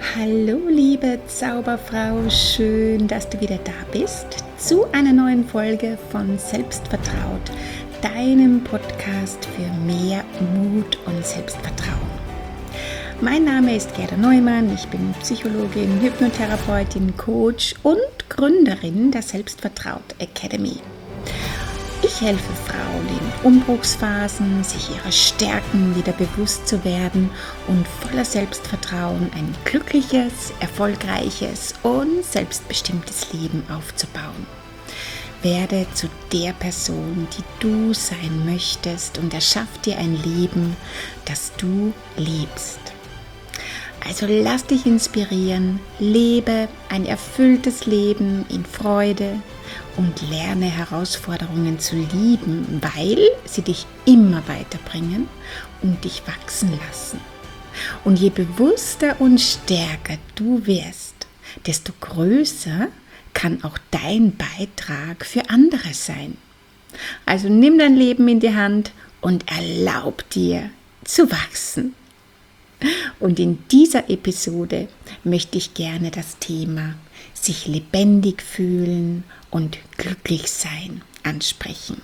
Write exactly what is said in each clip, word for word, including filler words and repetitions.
Hallo liebe Zauberfrau, schön, dass du wieder da bist zu einer neuen Folge von Selbstvertraut, deinem Podcast für mehr Mut und Selbstvertrauen. Mein Name ist Gerda Neumann, ich bin Psychologin, Hypnotherapeutin, Coach und Gründerin der Selbstvertraut Academy. Ich helfe Frauen in Umbruchsphasen, sich ihrer Stärken wieder bewusst zu werden und voller Selbstvertrauen ein glückliches, erfolgreiches und selbstbestimmtes Leben aufzubauen. Werde zu der Person, die du sein möchtest, und erschaff dir ein Leben, das du liebst. Also lass dich inspirieren, lebe ein erfülltes Leben in Freude und lerne Herausforderungen zu lieben, weil sie dich immer weiterbringen und dich wachsen lassen. Und je bewusster und stärker du wirst, desto größer kann auch dein Beitrag für andere sein. Also nimm dein Leben in die Hand und erlaub dir zu wachsen. Und in dieser Episode möchte ich gerne das Thema sich lebendig fühlen und glücklich sein ansprechen.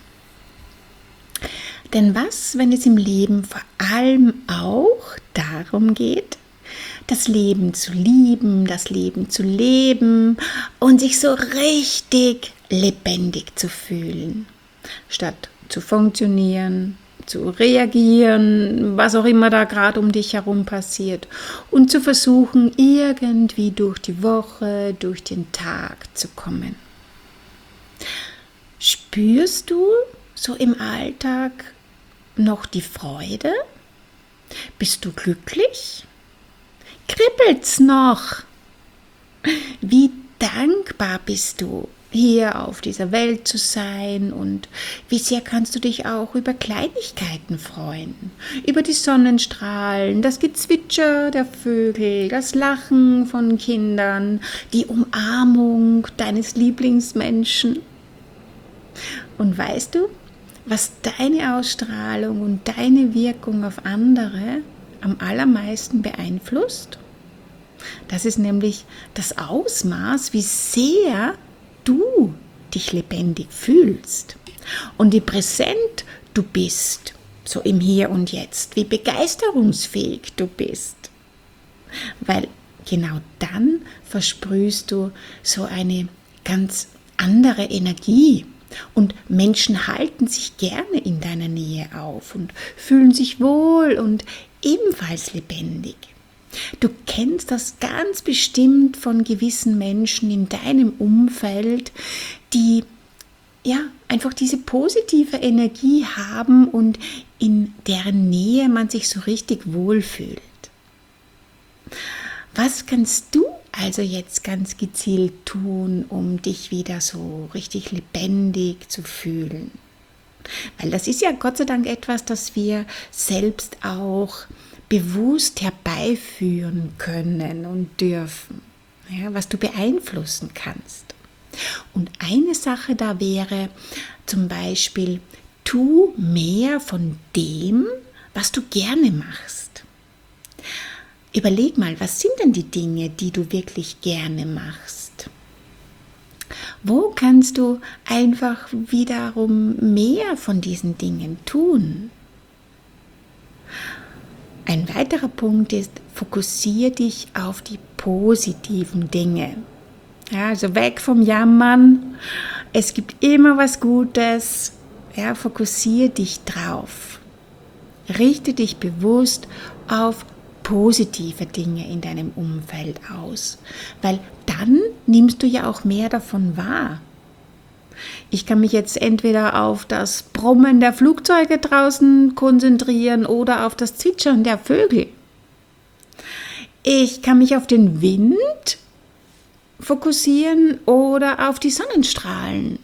Denn was, wenn es im Leben vor allem auch darum geht, das Leben zu lieben, das Leben zu leben und sich so richtig lebendig zu fühlen, statt zu funktionieren, zu reagieren, was auch immer da gerade um dich herum passiert, und zu versuchen, irgendwie durch die Woche, durch den Tag zu kommen. Spürst du so im Alltag noch die Freude? Bist du glücklich? Kribbelt's noch? Wie dankbar bist du, hier auf dieser Welt zu sein, und wie sehr kannst du dich auch über Kleinigkeiten freuen, über die Sonnenstrahlen, das Gezwitscher der Vögel, das Lachen von Kindern, die Umarmung deines Lieblingsmenschen. Und weißt du, was deine Ausstrahlung und deine Wirkung auf andere am allermeisten beeinflusst? Das ist nämlich das Ausmaß, wie sehr du dich lebendig fühlst und wie präsent du bist, so im Hier und Jetzt, wie begeisterungsfähig du bist. Weil genau dann versprühst du so eine ganz andere Energie. Und Menschen halten sich gerne in deiner Nähe auf und fühlen sich wohl und ebenfalls lebendig. Du kennst das ganz bestimmt von gewissen Menschen in deinem Umfeld, die ja einfach diese positive Energie haben und in deren Nähe man sich so richtig wohlfühlt. Was kannst du also jetzt ganz gezielt tun, um dich wieder so richtig lebendig zu fühlen? Weil das ist ja Gott sei Dank etwas, das wir selbst auch bewusst herbeiführen können und dürfen, ja, was du beeinflussen kannst. Und eine Sache da wäre zum Beispiel, tu mehr von dem, was du gerne machst. Überleg mal, was sind denn die Dinge, die du wirklich gerne machst? Wo kannst du einfach wiederum mehr von diesen Dingen tun? Ein weiterer Punkt ist, fokussiere dich auf die positiven Dinge. Ja, also weg vom Jammern. Es gibt immer was Gutes. Ja, fokussiere dich drauf. Richte dich bewusst auf positive Dinge in deinem Umfeld aus, weil dann nimmst du ja auch mehr davon wahr. Ich kann mich jetzt entweder auf das Brummen der Flugzeuge draußen konzentrieren oder auf das Zwitschern der Vögel. Ich kann mich auf den Wind fokussieren oder auf die Sonnenstrahlen.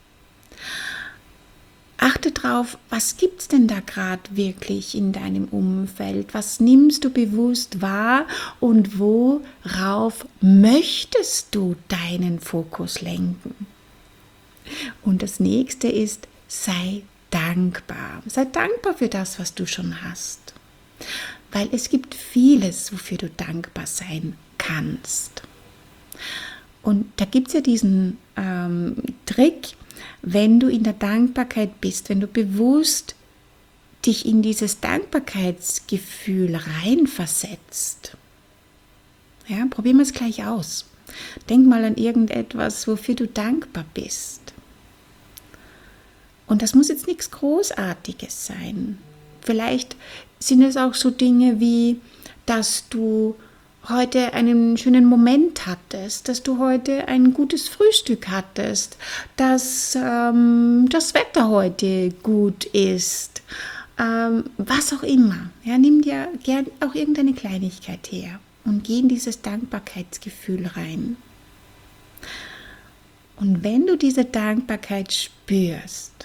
Achte drauf, was gibt es denn da gerade wirklich in deinem Umfeld? Was nimmst du bewusst wahr und worauf möchtest du deinen Fokus lenken? Und das nächste ist, sei dankbar. Sei dankbar für das, was du schon hast. Weil es gibt vieles, wofür du dankbar sein kannst. Und da gibt es ja diesen ähm, Trick, wenn du in der Dankbarkeit bist, wenn du bewusst dich in dieses Dankbarkeitsgefühl reinversetzt. Ja, probieren wir es gleich aus. Denk mal an irgendetwas, wofür du dankbar bist. Und das muss jetzt nichts Großartiges sein. Vielleicht sind es auch so Dinge wie, dass du heute einen schönen Moment hattest, dass du heute ein gutes Frühstück hattest, dass ähm, das Wetter heute gut ist, ähm, was auch immer. Ja, nimm dir gern auch irgendeine Kleinigkeit her und geh in dieses Dankbarkeitsgefühl rein. Und wenn du diese Dankbarkeit spürst,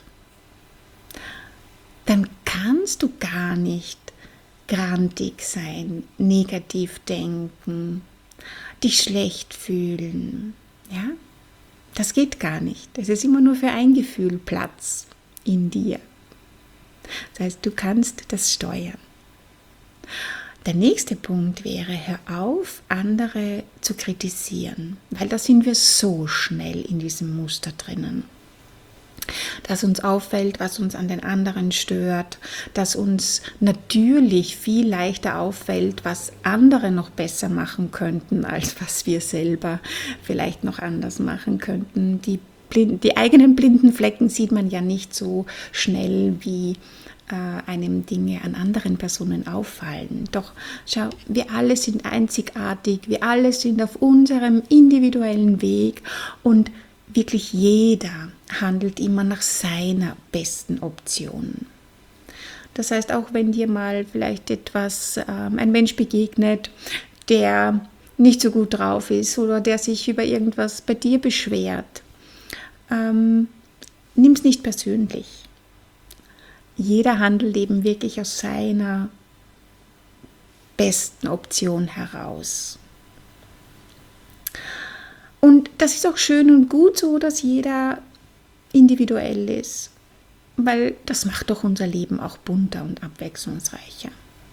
dann kannst du gar nicht grantig sein, negativ denken, dich schlecht fühlen. Ja? Das geht gar nicht. Es ist immer nur für ein Gefühl Platz in dir. Das heißt, du kannst das steuern. Der nächste Punkt wäre, hör auf, andere zu kritisieren, weil da sind wir so schnell in diesem Muster drinnen. Dass uns auffällt, was uns an den anderen stört, dass uns natürlich viel leichter auffällt, was andere noch besser machen könnten, als was wir selber vielleicht noch anders machen könnten. Die, blind, die eigenen blinden Flecken sieht man ja nicht so schnell, wie äh, einem Dinge an anderen Personen auffallen. Doch schau, wir alle sind einzigartig, wir alle sind auf unserem individuellen Weg und wirklich jeder handelt immer nach seiner besten Option. Das heißt, auch wenn dir mal vielleicht etwas, ähm, ein Mensch begegnet, der nicht so gut drauf ist oder der sich über irgendwas bei dir beschwert, ähm, nimm es nicht persönlich. Jeder handelt eben wirklich aus seiner besten Option heraus. Und das ist auch schön und gut so, dass jeder individuell ist, weil das macht doch unser Leben auch bunter und abwechslungsreicher.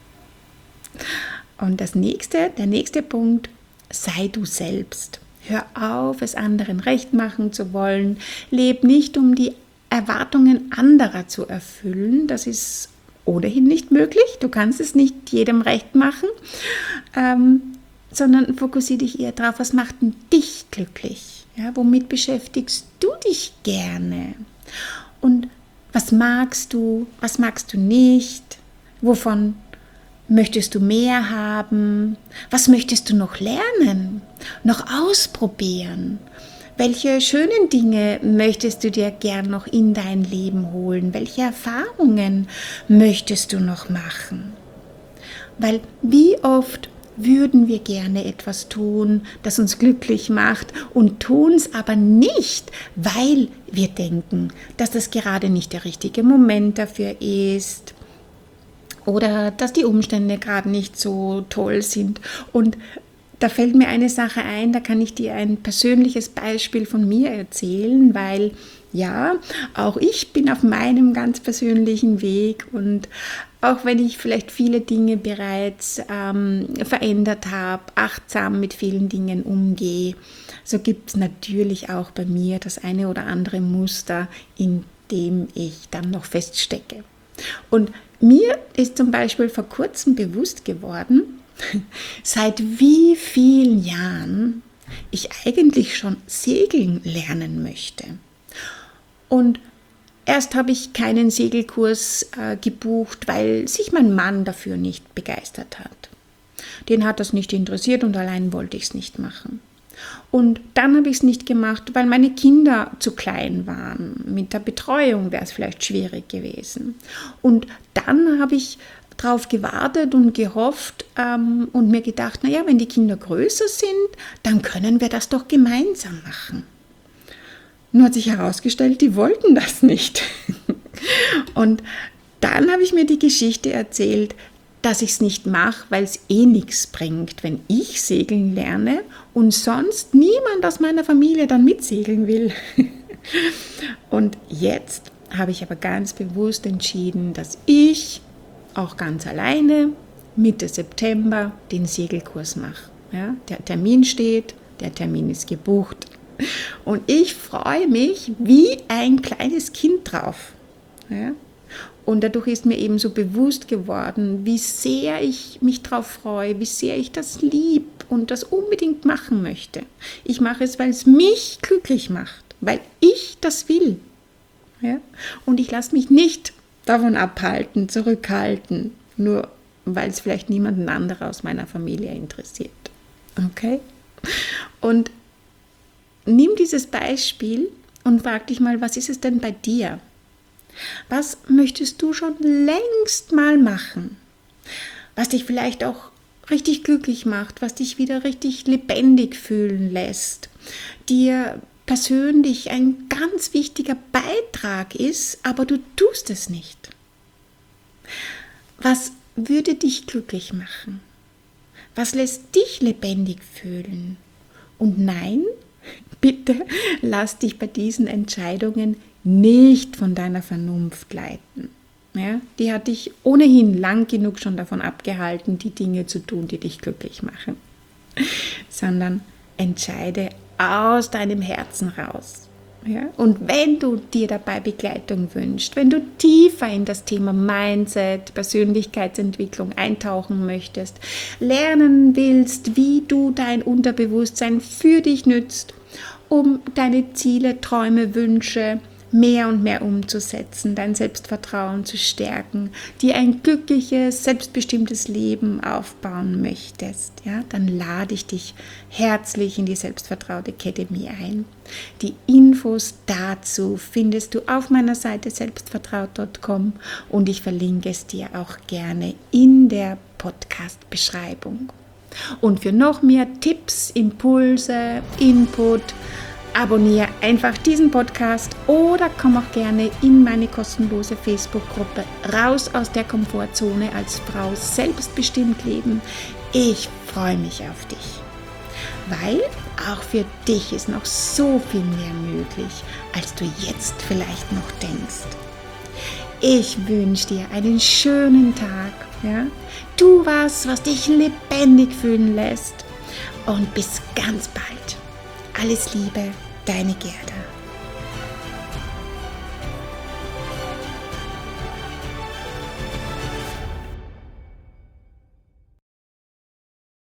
Und das nächste, der nächste Punkt, sei du selbst. Hör auf, es anderen recht machen zu wollen. Leb nicht, um die Erwartungen anderer zu erfüllen. Das ist ohnehin nicht möglich. Du kannst es nicht jedem recht machen. Ähm, sondern fokussiere dich eher darauf, was macht denn dich glücklich? Ja, womit beschäftigst du dich gerne? Und was magst du, was magst du nicht? Wovon möchtest du mehr haben? Was möchtest du noch lernen? Noch ausprobieren? Welche schönen Dinge möchtest du dir gern noch in dein Leben holen? Welche Erfahrungen möchtest du noch machen? Weil wie oft würden wir gerne etwas tun, das uns glücklich macht und tun es aber nicht, weil wir denken, dass das gerade nicht der richtige Moment dafür ist oder dass die Umstände gerade nicht so toll sind. Und da fällt mir eine Sache ein, da kann ich dir ein persönliches Beispiel von mir erzählen, weil ja, auch ich bin auf meinem ganz persönlichen Weg und auch wenn ich vielleicht viele Dinge bereits ähm, verändert habe, achtsam mit vielen Dingen umgehe, so gibt es natürlich auch bei mir das eine oder andere Muster, in dem ich dann noch feststecke. Und mir ist zum Beispiel vor kurzem bewusst geworden, seit wie vielen Jahren ich eigentlich schon segeln lernen möchte. Und erst habe ich keinen Segelkurs äh, gebucht, weil sich mein Mann dafür nicht begeistert hat. Den hat das nicht interessiert und allein wollte ich es nicht machen. Und dann habe ich es nicht gemacht, weil meine Kinder zu klein waren. Mit der Betreuung wäre es vielleicht schwierig gewesen. Und dann habe ich darauf gewartet und gehofft ähm, und mir gedacht, naja, wenn die Kinder größer sind, dann können wir das doch gemeinsam machen. Nur hat sich herausgestellt, die wollten das nicht. Und dann habe ich mir die Geschichte erzählt, dass ich es nicht mache, weil es eh nichts bringt, wenn ich segeln lerne und sonst niemand aus meiner Familie dann mitsegeln will. Und jetzt habe ich aber ganz bewusst entschieden, dass ich auch ganz alleine Mitte September den Segelkurs mache. Ja, der Termin steht, der Termin ist gebucht. Und ich freue mich wie ein kleines Kind drauf. Ja? Und dadurch ist mir eben so bewusst geworden, wie sehr ich mich drauf freue, wie sehr ich das lieb und das unbedingt machen möchte. Ich mache es, weil es mich glücklich macht, weil ich das will. Ja? Und ich lasse mich nicht davon abhalten, zurückhalten, nur weil es vielleicht niemanden anderen aus meiner Familie interessiert. Okay? Und nimm dieses Beispiel und frag dich mal, was ist es denn bei dir? Was möchtest du schon längst mal machen? Was dich vielleicht auch richtig glücklich macht, was dich wieder richtig lebendig fühlen lässt, dir persönlich ein ganz wichtiger Beitrag ist, aber du tust es nicht. Was würde dich glücklich machen? Was lässt dich lebendig fühlen? Und nein, bitte lass dich bei diesen Entscheidungen nicht von deiner Vernunft leiten. Ja, die hat dich ohnehin lang genug schon davon abgehalten, die Dinge zu tun, die dich glücklich machen. Sondern entscheide aus deinem Herzen raus. Ja? Und wenn du dir dabei Begleitung wünschst, wenn du tiefer in das Thema Mindset, Persönlichkeitsentwicklung eintauchen möchtest, lernen willst, wie du dein Unterbewusstsein für dich nützt, um deine Ziele, Träume, Wünsche mehr und mehr umzusetzen, dein Selbstvertrauen zu stärken, dir ein glückliches, selbstbestimmtes Leben aufbauen möchtest, ja, dann lade ich dich herzlich in die Selbstvertraut Academy ein. Die Infos dazu findest du auf meiner Seite selbstvertraut punkt com und ich verlinke es dir auch gerne in der Podcast-Beschreibung. Und für noch mehr Tipps, Impulse, Input, abonniere einfach diesen Podcast oder komm auch gerne in meine kostenlose Facebook-Gruppe Raus aus der Komfortzone als Frau selbstbestimmt leben. Ich freue mich auf dich, weil auch für dich ist noch so viel mehr möglich, als du jetzt vielleicht noch denkst. Ich wünsche dir einen schönen Tag. Ja? Tu was, was dich lebendig fühlen lässt und bis ganz bald. Alles Liebe, deine Gerda.